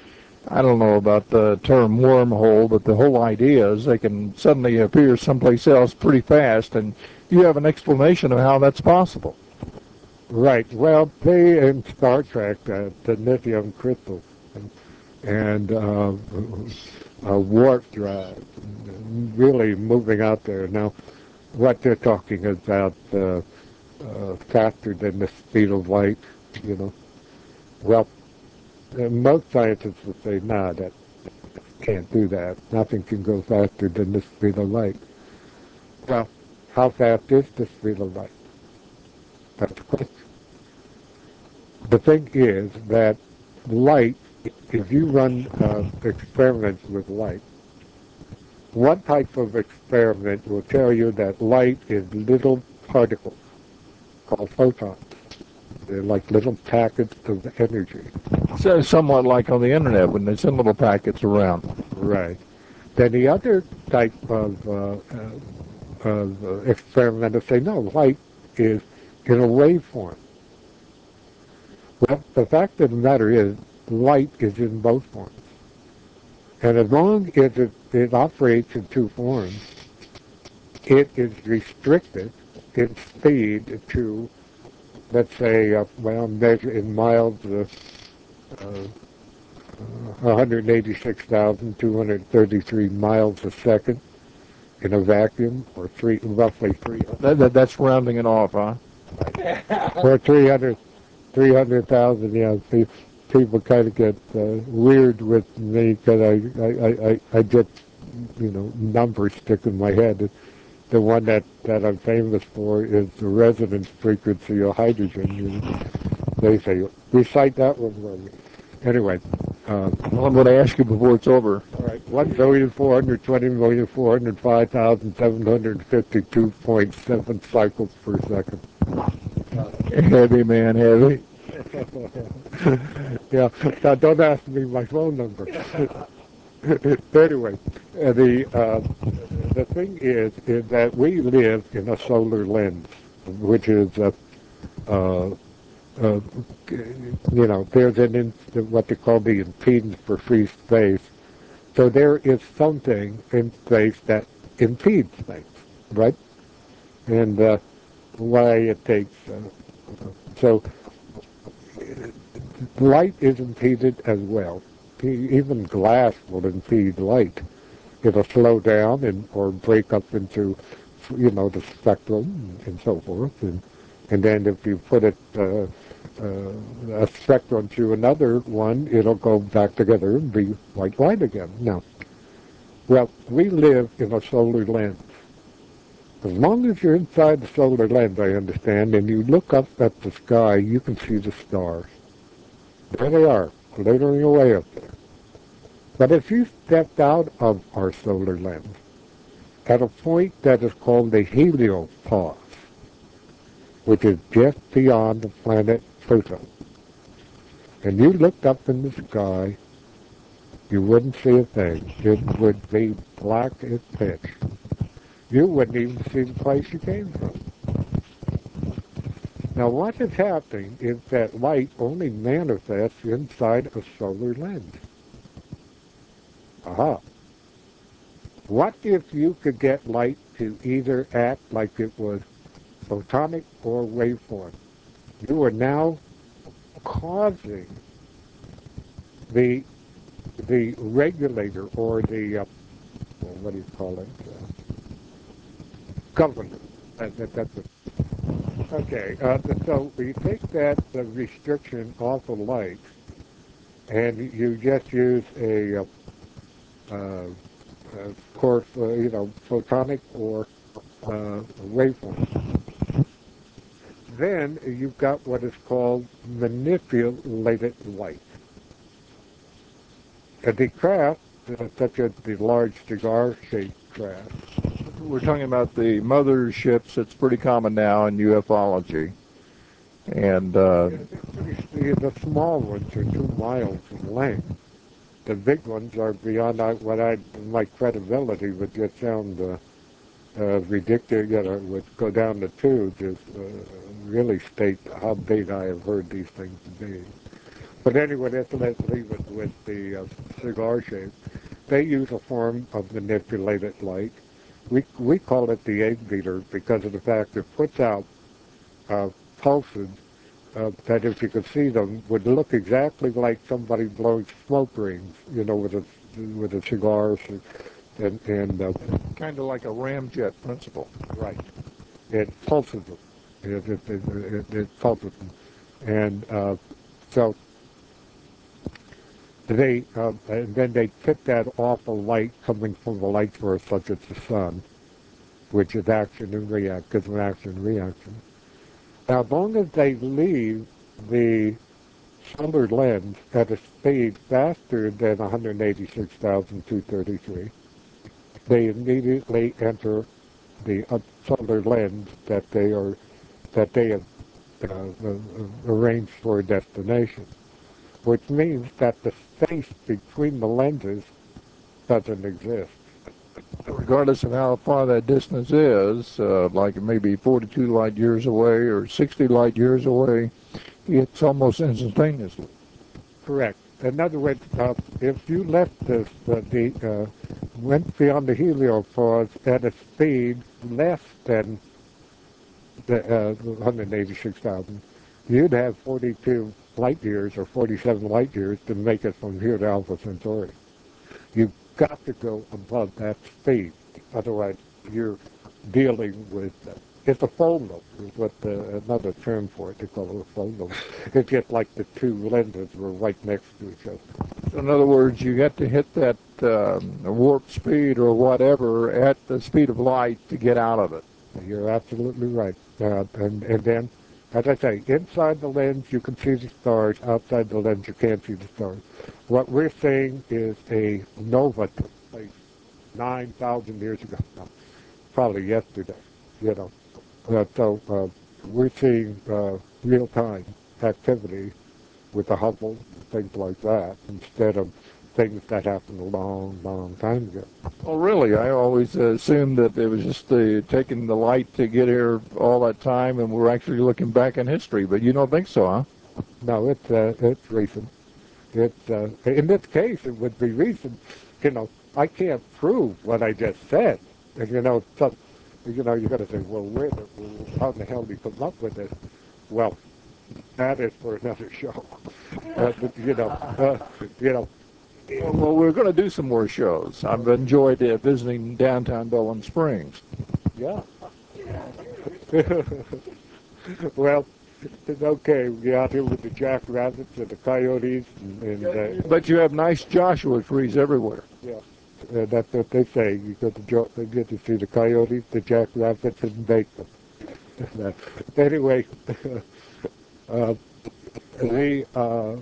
I don't know about the term wormhole, but the whole idea is they can suddenly appear someplace else pretty fast, and you have an explanation of how that's possible. right. Well, they, in Star Trek, uh, the lithium crystals and, and uh, uh, warp drive, really moving out there. Now, what they're talking about uh, uh, faster than the speed of light, you know. Well, uh, most scientists would say, nah, that can't do that. Nothing can go faster than the speed of light. Well, how fast is the speed of light? That's the question. The thing is that light, if you run uh, experiments with light, one type of experiment will tell you that light is little particles called photons. They're like little packets of energy. So somewhat like on the internet when they send little packets around. Right. Then the other type of, uh, uh, of uh, experimenters say, no, light is in a waveform. Well, the fact of the matter is, light is in both forms. And as long as it, it operates in two forms, it is restricted in speed to, let's say, uh, well, measure in miles, uh, uh, one hundred eighty-six thousand two hundred thirty-three miles a second in a vacuum, or three, roughly three hundred. That, that, that's rounding it off, huh? Or three hundred, three hundred thousand, yeah. pe- People kind of get uh, weird with me because I, I, I, I get, you know, numbers stick in my head. The one that, that I'm famous for is the resonance frequency of hydrogen. You know, they say, recite that one for me. Anyway. Um, Well, I'm going to ask you before it's over. all right. one billion four hundred twenty million four hundred five thousand seven hundred fifty-two point seven cycles per second. Heavy, man, heavy. Yeah. Now, don't ask me my phone number. Anyway, uh, the uh, the thing is, is that we live in a solar lens, which is uh, uh, uh, you know, there's an in, what they call the impedance for free space. So there is something in space that impedes things, right? And uh, why it takes uh, so light is impeded as well. E- Even glass will impede light. It'll slow down and or break up into, you know, the spectrum and so forth. And and then if you put it uh, uh, a spectrum to another one, it'll go back together and be white light again. Now, well, we live in a solar lens. As long as you're inside the solar lens, I understand, and you look up at the sky, you can see the stars. There they are, glittering away up there. But if you stepped out of our solar lens, at a point that is called the heliopause, which is just beyond the planet Pluto, and you looked up in the sky, you wouldn't see a thing. It would be black as pitch. You wouldn't even see the place you came from. Now what is happening is that light only manifests inside a solar lens. Aha. What if you could get light to either act like it was photonic or waveform? You are now causing the the regulator or the uh, well, what do you call it? Uh, governor. That, that, that's it. Okay, uh, so we take that uh, restriction off of light, and you just use a, uh, uh, of course, uh, you know, photonic or uh, waveform. Then you've got what is called manipulated light. And the craft, uh, such as the large cigar-shaped craft, We're talking about the motherships. It's pretty common now in ufology. And uh, the, the small ones are two miles in length. The big ones are beyond I, what I, my credibility would just sound uh, uh, ridiculous. You know, would go down to two, just uh, really state how big I have heard these things to be. But anyway, let's, let's leave it with the uh, cigar shape. They use a form of manipulated light. We we call it the egg beater because of the fact it puts out uh, pulses uh, that, if you could see them, would look exactly like somebody blowing smoke rings, you know, with a with a cigar, and and uh, kind of like a ramjet principle. right, it pulses them, it it, it, it, it pulses them, and uh, so they uh, and then they pick that off of light coming from the light source, such as the sun, which is action and react, because of action and reaction. Now, as long as they leave the solar lens at a speed faster than one hundred eighty-six thousand two hundred thirty-three, they immediately enter the uh, solar lens that they are that they have uh, uh, arranged for a destination, which means that the space between the lenses doesn't exist. Regardless of how far that distance is, uh, like maybe forty-two light years away or sixty light years away, it's almost instantaneously. Correct. in other words, uh, if you left this, uh, the, uh, went beyond the heliopause at a speed less than the uh, one hundred eighty-six thousand, you'd have forty-two light years or forty-seven light years to make it from here to Alpha Centauri. You've got to go above that speed. Otherwise, you're dealing with, uh, it's a foldum, is what the, another term for it, they call it a foldum. It's just like the two lenses were right next to each other. So in other words, you got to hit that um, warp speed or whatever at the speed of light to get out of it. You're absolutely right. Uh, and, and then, as I say, inside the lens you can see the stars, outside the lens you can't see the stars. What we're seeing is a nova took place nine thousand years ago, no, probably yesterday, you know. Uh, so uh, we're seeing uh, real-time activity with the Hubble, things like that, instead of things that happened a long, long time ago. Oh, really? I always uh, assumed that it was just uh, taking the light to get here all that time, and we're actually looking back in history. But you don't think so, huh? No, it's uh, it's recent. It's uh, in this case, it would be recent. You know, I can't prove what I just said, and you know, so, you know, you got to say, well, where, the, how the hell did you come up with this? Well, that is for another show. Uh, but, you know, uh, you know. Well, well we're going to do some more shows. I've enjoyed uh, visiting downtown Dolan Springs. Yeah. Well, it's okay. We're out here with the jackrabbits and the coyotes, and, and uh, But you have nice Joshua trees everywhere. yeah, uh, that's what they say. You get to jo- they get to see the coyotes, the jackrabbits, and bake them. Anyway, uh, the uh,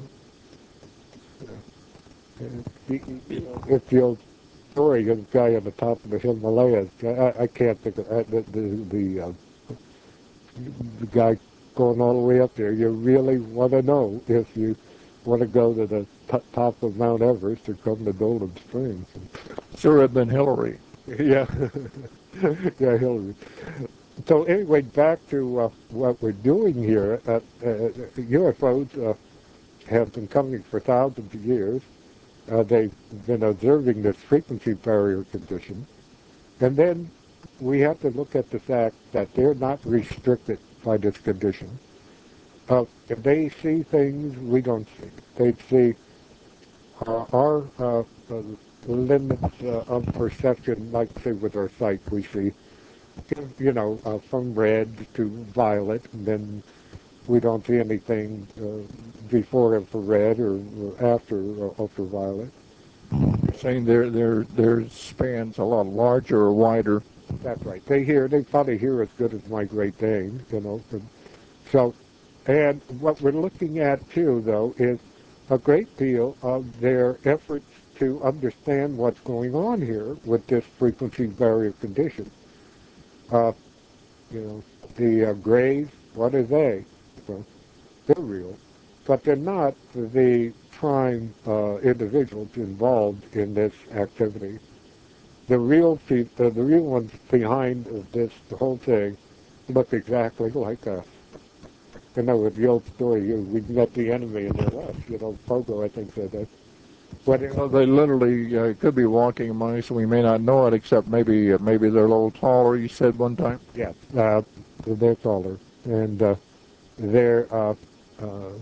the, you know, it's the old story of the guy on the top of the Himalayas. I, I can't think of uh, the the the, uh, the guy going all the way up there. You really want to know if you want to go to the t- top of Mount Everest or come to Dolan Springs. Sure have been Hillary. Yeah, yeah, Hillary. So anyway, back to uh, what we're doing here. Uh, uh, U F Os uh, have been coming for thousands of years. Uh, they've been observing this frequency barrier condition. And then we have to look at the fact that they're not restricted by this condition. Uh, if they see things we don't see, they see uh, our uh, uh, limits uh, of perception, like say with our sight, we see, you know, uh, from red to violet, and then we don't see anything uh, before infrared or after uh, ultraviolet. You're saying their their their spans a lot larger or wider. That's right. They hear, they probably hear as good as my Great Dane, you know. And so, and what we're looking at too, though, is a great deal of their efforts to understand what's going on here with this frequency barrier condition. Uh, you know, the uh, grays, what are they? Well, they're real, but they're not the prime uh, individuals involved in this activity. The real people, the real ones behind this the whole thing look exactly like us. You know, with the old story, you, we met the enemy and they're us. You know, Pogo, I think, said that. But it, So they literally uh, could be walking among us, and we may not know it, except maybe uh, maybe they're a little taller. You said one time. yeah, uh, they're taller, and uh, they're uh, uh,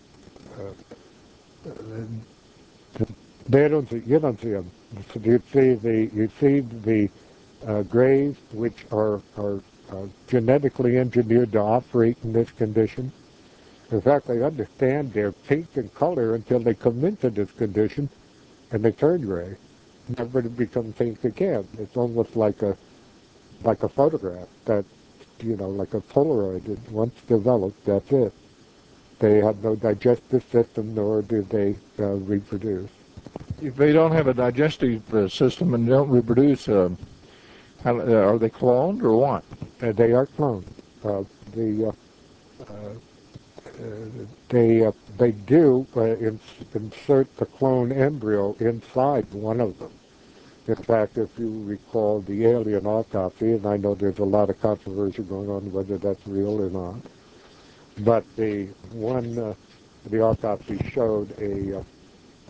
uh, they don't see, you don't see them. You see the you see the uh, grays, which are are uh, genetically engineered to operate in this condition. In fact, they understand they're pink in color until they come into this condition, and they turn gray, never to become pink again. It's almost like a like a photograph that, you know, like a Polaroid. It, once developed, that's it. They have no digestive system, nor do they uh, reproduce. If they don't have a digestive uh, system and don't reproduce, uh, how, uh, are they cloned or what? Uh, they are cloned. Uh, the uh, uh, uh, they uh, they do uh, ins- insert the clone embryo inside one of them. In fact, if you recall the alien autopsy, and I know there's a lot of controversy going on whether that's real or not, but the one, uh, the autopsy showed a, uh,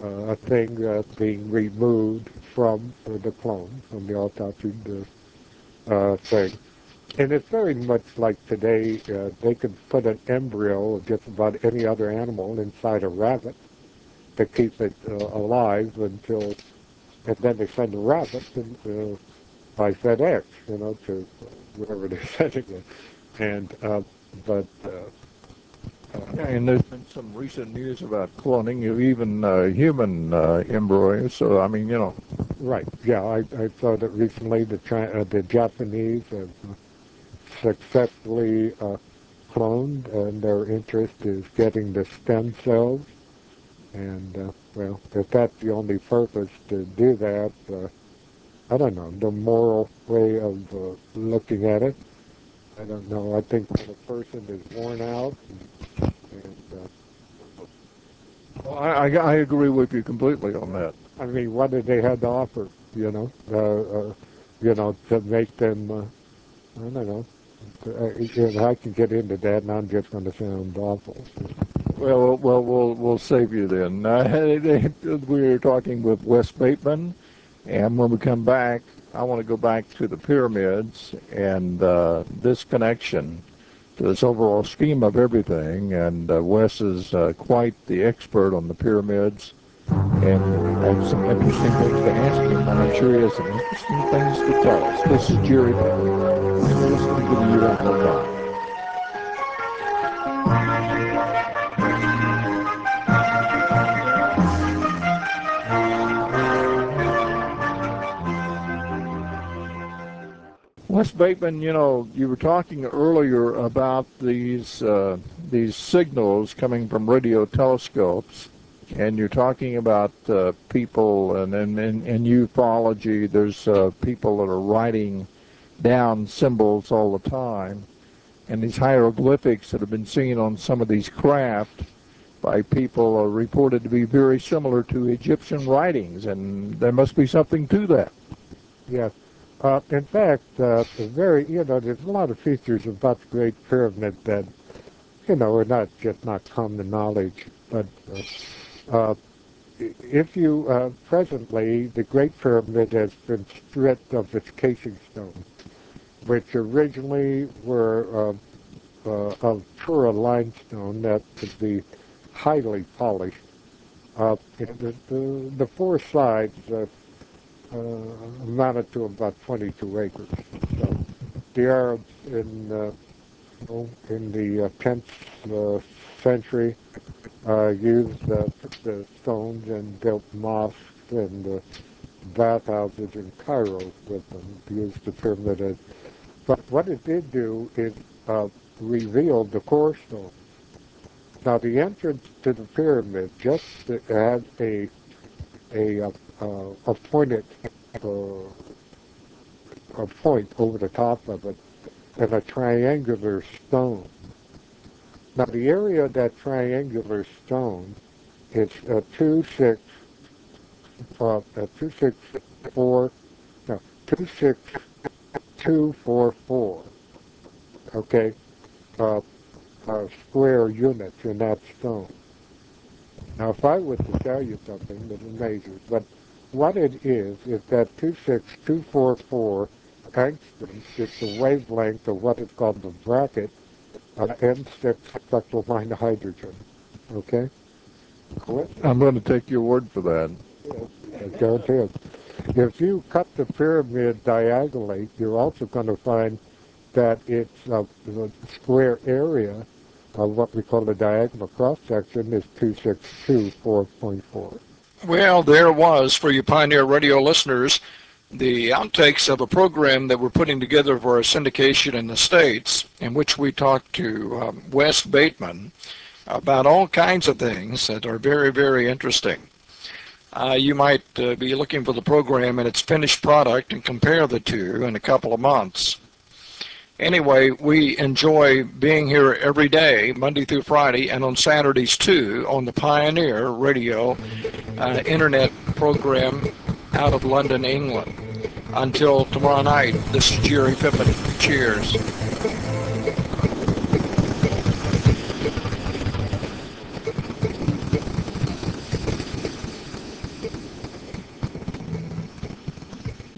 uh, a thing uh, being removed from uh, the clone, from the autopsy uh, uh, thing. And it's very much like today, uh, they could put an embryo of just about any other animal inside a rabbit to keep it uh, alive until, and then they send the rabbit to, uh, by FedEx, you know, to wherever they're sending it. And, uh, but, uh, Yeah, and there's been some recent news about cloning of even uh, human uh, embryos. So, I mean, you know. right, yeah, I, I saw that recently the, Chi- uh, the Japanese have successfully uh, cloned, and their interest is getting the stem cells. And, uh, well, if that's the only purpose to do that, uh, I don't know, the moral way of uh, looking at it, I don't know. I think when a person is worn out, and, and uh, Well, I, I, I agree with you completely on that. I mean, what did they have to offer, you know, uh, uh, you know, to make them, uh, I don't know, uh, I can get into that, and I'm just going to sound awful. Well, well, we'll we'll save you then. Uh, we were talking with Wes Bateman, and when we come back, I want to go back to the pyramids and uh, this connection to this overall scheme of everything. And uh, Wes is uh, quite the expert on the pyramids, and has some interesting things to ask him, and I'm sure he has some interesting things to tell us. This is Jerry Pippen, and you're listening to the U F O Files. Wes Bateman, you know, you were talking earlier about these uh, these signals coming from radio telescopes, and you're talking about uh, people, and in, in, in ufology, there's uh, people that are writing down symbols all the time, and these hieroglyphics that have been seen on some of these craft by people are reported to be very similar to Egyptian writings, and there must be something to that. Yes. Uh, in fact, uh, very, you know, there's a lot of features about the Great Pyramid that, you know, are not just not common knowledge. But uh, uh, if you, uh, presently, the Great Pyramid has been stripped of its casing stones, which originally were uh, uh, of Tura limestone that could be highly polished. Uh, the, the, the four sides uh, uh, amounted to about twenty-two acres. So the Arabs in uh, in the uh, tenth uh, century uh, used uh, the stones and built mosques and uh, bathhouses in Cairo with them, used the pyramid as. But what it did do is uh, reveal the core stone. Now the entrance to the pyramid just had a a uh, uh, a pointed uh, a point over the top of it and a triangular stone. Now the area of that triangular stone is uh, two six uh, uh, two six four no two six two four four. Okay, uh, uh, square units in that stone. Now, if I was to tell you something that amazes, but what it is is that two six two four four angstrom is the wavelength of what is called the bracket uh, N six spectral line of hydrogen. Okay? I'm going to take your word for that. Yes, go ahead. If you cut the pyramid diagonally, you're also going to find that its uh, the square area of what we call the diagonal cross-section is two six two four point four. Well, there was, for you Pioneer Radio listeners, the outtakes of a program that we're putting together for our syndication in the States, in which we talked to um, Wes Bateman about all kinds of things that are very, very interesting. Uh, you might uh, be looking for the program and its finished product and compare the two in a couple of months. Anyway, we enjoy being here every day, Monday through Friday, and on Saturdays too, on the Pioneer Radio uh, internet program out of London, England. Until tomorrow night, this is Jerry Pippen. Cheers.